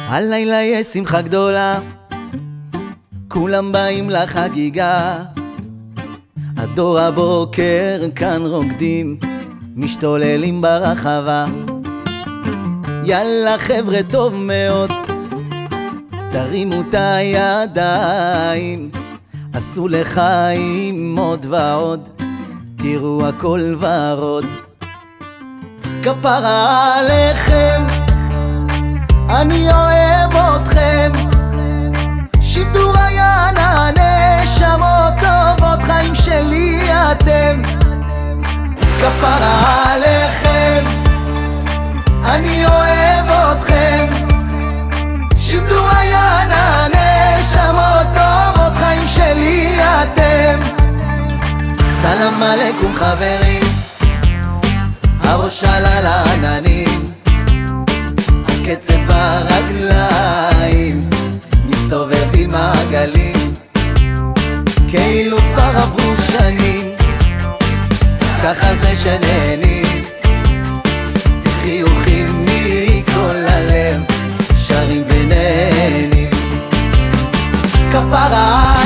הלילה יש שמחה גדולה, כולם באים לחגיגה. הדור הבוקר כאן רוקדים, משתוללים ברחבה. יאללה חבר'ה טוב מאוד, תרימו את הידיים, עשו לחיים עוד ועוד, תראו הכל ורוד. כפרה עליכם, אני אוהב אתכם, שידור היה נשמות טובות, חיים שלי אתם. כפרה עליכם, אני אוהב אתכם, שידור היה נשמות טובות, חיים שלי אתם. סלאם עליכום חברים, הראש עלה לעננים, הקצב ברגליים, מסתובבים מעגלים, כאילו כבר עברו שנים, ככה זה שנהנים, חיוכים מכל הלב, שרים ונהנים. כפרה